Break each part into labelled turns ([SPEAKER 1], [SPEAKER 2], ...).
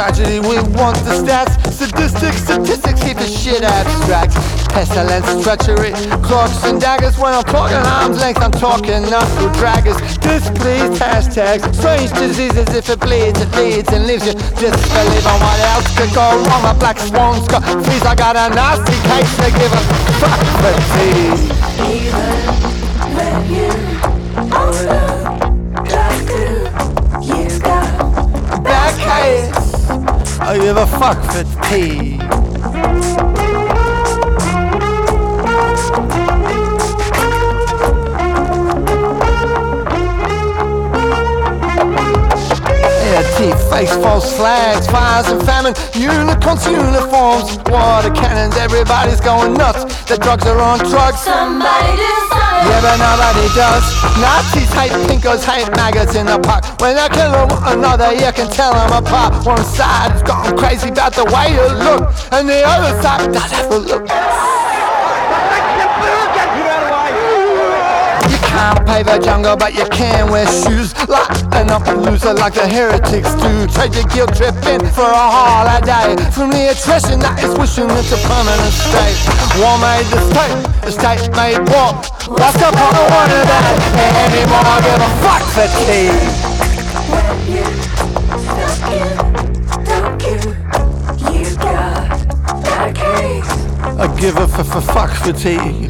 [SPEAKER 1] tragedy, we want the stats. Statistics keep the shit abstract. Pestilence, treachery, clocks and daggers. When I'm talking arm's length, I'm talking knuckle draggers. Displeased hashtags, strange diseases. If it bleeds, it leads and leaves you disbelief on what else could go wrong. My black swan's got fleas. I got a nasty case to give a fuck for tea.
[SPEAKER 2] Even when you order just do, you got
[SPEAKER 1] Bad case. I give a fuck for tea. Teeth, face, false flags, fires and famine, unicorns, uniforms, water cannons, everybody's going nuts. The drugs are on drugs.
[SPEAKER 2] somebody do something.
[SPEAKER 1] Yeah, but nobody does. Nazis hate pinkos, hate maggots in the park. When they kill one another, you can tell them apart. One side has gone crazy about the way you look, and the other side does have a look. Can't pave a jungle, but you can wear shoes. Lighten up a loser like the heretics do. Trade your guilt trip in for a holiday from the attrition that is wishing it's a permanent state. War made the state made war. What's the point of one of that anymore? I give a fuck for tea.
[SPEAKER 2] When you don't you got that case.
[SPEAKER 1] I give a fuck for tea.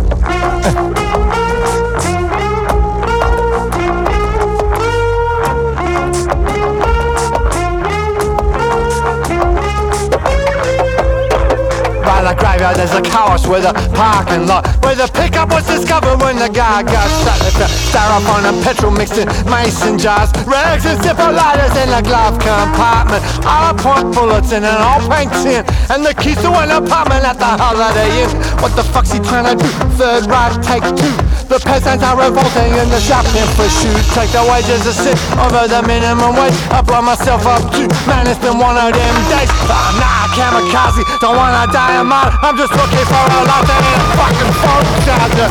[SPEAKER 1] The graveyard, there's a car wash with a parking lot where the pickup was discovered when the guy got shot. It's a styrofoam and petrol mixed in mason jars, rags and zipper lighters in the glove compartment. I'll point bullets in an old pink tin and the keys to an apartment at the Holiday Inn. What the fuck's he trying to do? Third right, take two. The peasants are revolting in the shopping for shoes. Take the wages a sit over the minimum wage. I blow myself up too. Man, it's been one of them days. Nah, kamikaze, don't wanna die of mine. I'm just looking for a life that ain't a fucking phone charger.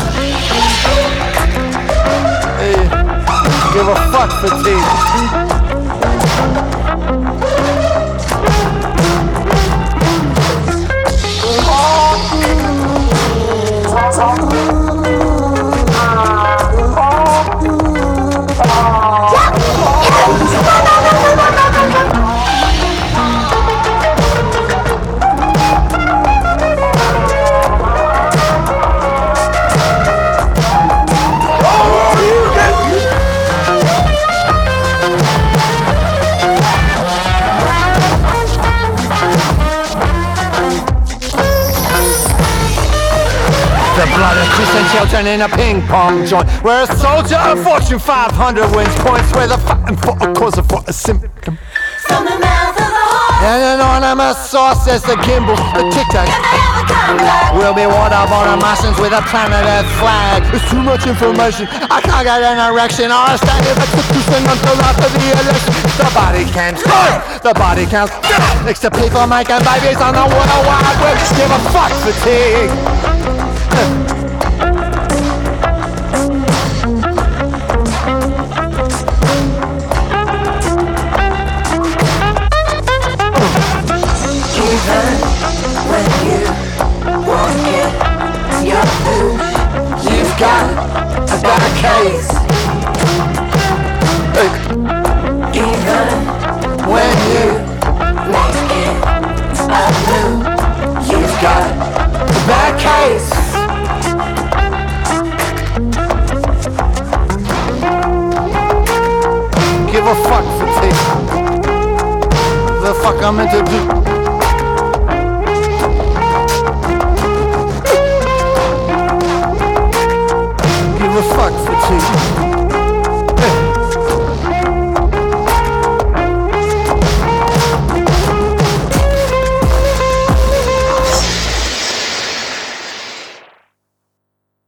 [SPEAKER 1] Hey, give a fuck for tea. The blood of Christian children in a ping pong joint, where a soldier of Fortune 500 wins points, where the fighting for a cause or for a symptom.
[SPEAKER 2] From the mouth of the horse,
[SPEAKER 1] And an anonymous source says the gimbal, the tic-tac
[SPEAKER 2] and they ever come back.
[SPEAKER 1] will be waterborne Martians with a planet Earth flag. It's too much information, I can't get an erection or a standing execution until after the election. The body counts, the body counts. Next to people making babies on the World Wide Web. Give a fuck fatigue.
[SPEAKER 2] When you won't get your food,
[SPEAKER 1] You've got a bad case.
[SPEAKER 2] even
[SPEAKER 1] When you
[SPEAKER 2] make it a blue,
[SPEAKER 1] you've got a bad case. Give a fuck for tea. The fuck I'm meant to do. Give a fuck for tea.